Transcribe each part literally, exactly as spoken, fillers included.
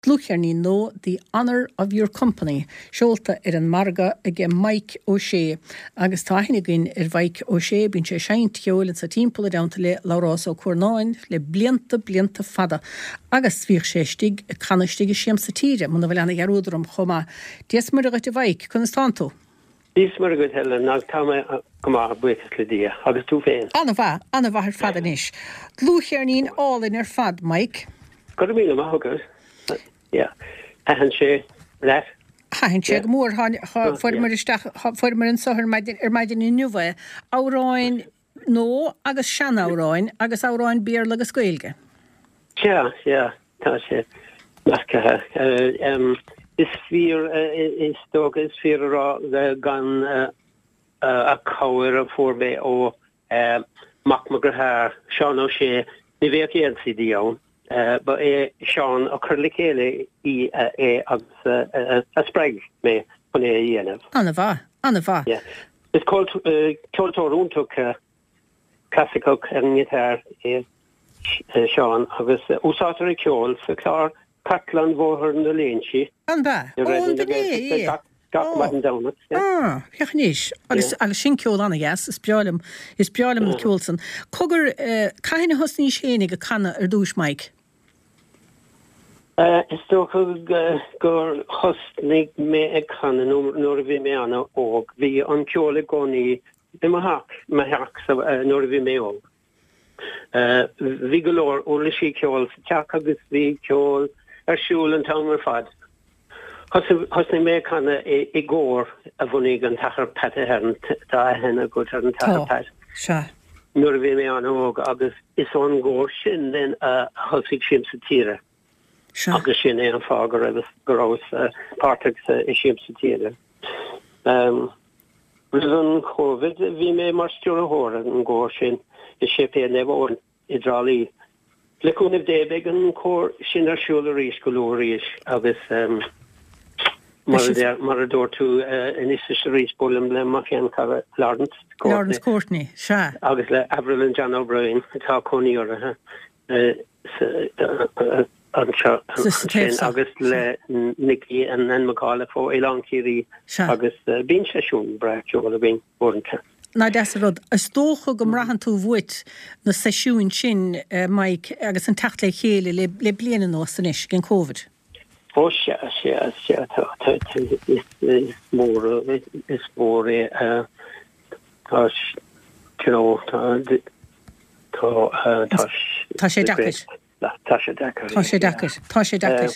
Dlúchearní nó the honour of your company. Seolta ar an marga ige Mike O'Shea. Agus táhinna gin ar Mike O'Shea bín sé seint ceolinn sa timppla damta le Lárás ó Cuarnáin le blianta blianta fada. Agus bhíoh sé stig canastig siam sa tíre, muna bhfuil anna garúdrum chomá. Dies mar a gait a Mike, chun is tanto? Dies mar a gait helen, ag táma gomá buchas le dia, agus tú féin. Anna bha, anna bha ar fada níis. Dlúchearnín álinn ar fad, Mike. Got a míle maithagad. Yeah, hahan sé leat. Hahan sé mór fuair an sohar ar maidin in nuva. Áráin nó agus sean áráin agus áráin bíar agus gailge. Ja, ja, tá sé mascathe. Is fear is dog is fear rá gan a cáir a fórbé ó Mac Magrathair Sean O'Shea ní bhéh céad sí díón. Uh, but é Sean a chur le chéile í é agus a spreig mé chun é dhéanamh. Anna bha, anna bha. Yeah. Is ceoltóúntaach classicach ar an ghitar é Sean agus úsátar a ceol sa chlár Catlan bhóthar na léonsi. An bha, ó b'né, é. Gach maith an damnat. Ah, fiach níos. Agus sin ceol anna gas, is beálam is beálam na ceolsan. Cogur caiinna hosní sénig a canna ar dúis, Mike? Uh, is toch uh, gur hostnig me ag canna nóir a bhí mé anna óg. Bhí an ceola gcónaí i ma hac, ma hac nóir a bhí mé óg. Bhí go leor ó le sí ceol sa teach agus bhí ceol ar siúil an tam ar fad. Hosnig mé canna i ggóir a bhunaigh an tachar pete hern tá hena go ar an tachar pet. Se. Nóir a bhí mé anna óg agus is an ggóir sin den a hosig sim sa tíre. Agus sin é an fágar agus gorás páteach i siam sa tíre. Ri an COVID bhí mé mar stúr a hór an ggóir sin i sé pe nebh i drálí. Leúnmh débeh an cór sin ar siúla ríis go leoríis agus mar a dúir tú in is ríis bólam le mar féan Lawrence Lawrence Courtney, se. Agus le Avril and John O'Brien atá coní ortha agus le Nicky an en McCall fó Elankirí agus bín sesiún bre a bín orintcha. Na des rud, is tócha go mrahan tú bhuit na sesiún sin, Mike, agus an tacht le chéile le bliana nó san is gin COVID. Ó se se se is mór is mór é tá tá sé dachas. Tá sé dachas. Tá sé dachas. Tá sé dachas.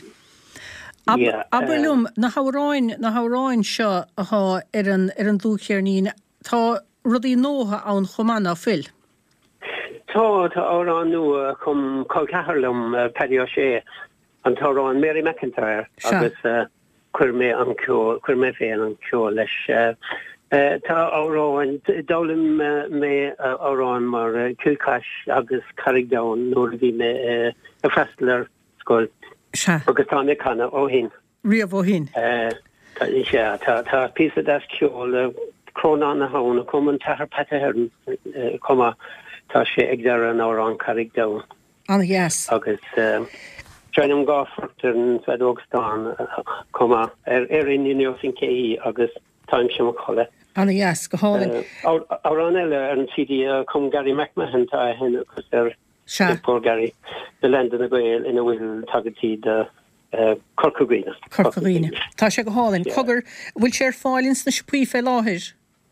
Aberlum na háráin na háráin seo aá ar an ar an dúchearnín tá rudí nóha ann chomanna fil. Tá tá árán nua chum cócatharlum Paddy O'Shea an tárán Mary McIntyre agus chuir mé an ceol chuir mé féin an ceol leis tá áráin dálim mé árán mar cilcais agus carigdown nóir bhí mé a freistlar scoil agus tá mé canna ó hin. Riamh ó hin. Tá tá pí das ceol crónán na hán a cum an tahar pete herden comma tá sé ag dar an árán carigdown. Anna yes. Agus Treinum gáfortar an Fedógstán comma ar ar in Unió sin céí agus time sem cholle. Anna yes, go hála. Árán eile ar an T D cum Gary McMahon tá hen agus ar poor Gary de lenden a gael in a bhfuil tagatí de Corcagrína. Corcagrína. Tá sé go hálinn. Cogur bhfuil sé ar fáilins na sipuí fé láthir?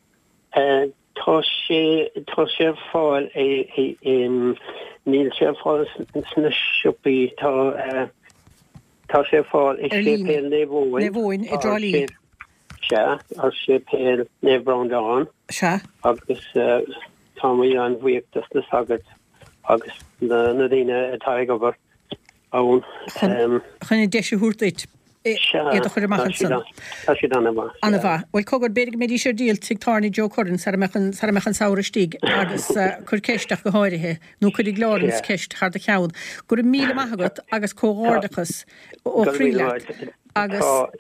Tá sé tá sé fáil é níl sé fáil sna sipuí tá tá sé fáil i sé pe nevóin. Nevóin i drálí. Se ar sé pe nevbrandán. Se. Agus tá mí an bhuiachtas na sagat agus na na dtíine atá ag obair ón. Chuna deise húrtait. Iad a chuir amachchan san. Tá sé anna bha. Anna bha. Bhfuil cogur beidir méid sé díal tigtarna Joe Curran sa mechan saoire stig agus chur ceisteach go háirithe nó chuir ag glárans ceist thar de cheann. Gur míle maithagat agus cóghardachas ó Freelach. Agus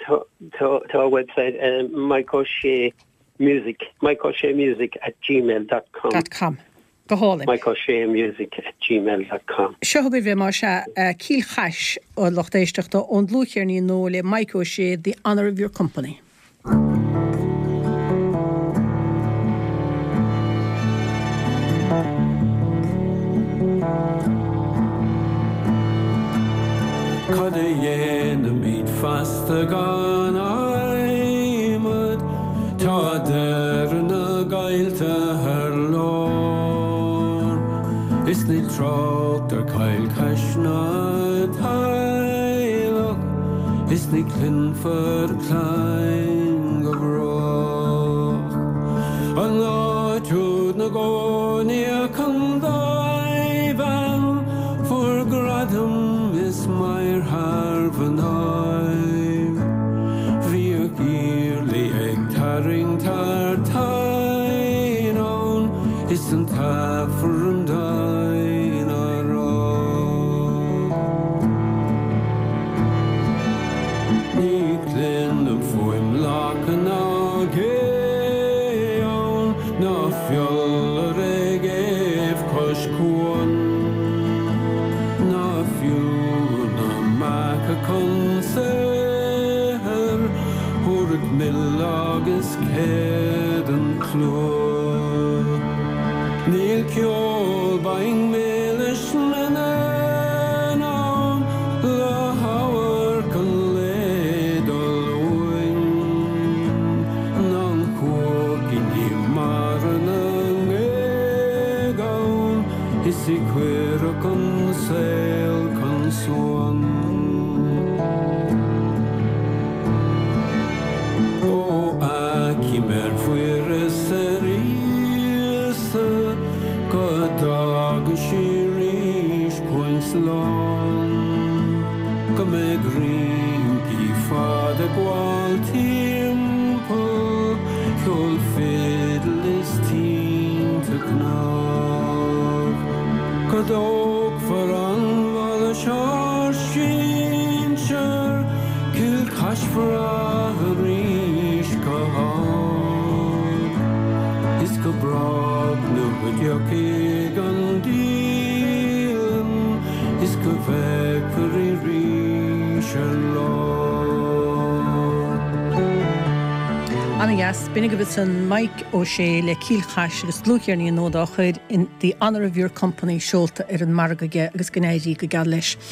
tá website Mike O'Shea Music, Mike O'Shea Music at gmail dot com. Dot com. Goháling. Mike O'Shea Music at gmail dot com. Seo go bhí mar se cílchais ó lochtéisteachta ón lúchéarní nó le Mike O'Shea, The Honour of Your Company. Cad é dhéanam iad fasta gan aimimid, tá deirna gailte ar lár. Is ní trácht ar cail caisna tailach, is ní clinfar clein go bhrách. An áitiúd na gcónaí a condaibhan, for gradam is mair harv an aim. Bhí gíirlí ag taring tar tainon, is an tafar an dain ará. Ní glyn am foim lach an agéon, na fiol ar ag éf cos cuan. Na fiú na mac a conser, hwrdd mil agus ced an clwyd. Níl ciol bain milish menanon, la hawr can led ol oin. Nan cwgin I maran ang egawn, isi queer a consel consuan. O aki mer fuere seriösa, godag shirish poinslon. Come green ki fada gwal timpo, kjol fiddlis teen to knav. Godog for an val a sharshincher, kil kash for a rish kahag. Is go brag nu with your kig and deal, is go veg for a rish Anna yes, binnig go bit san Mike O'Shea le cílchais agus lúchéarní nó dá chuid in The Honour of Your Company seolta ar an margaige agus gnéirí go gad leis.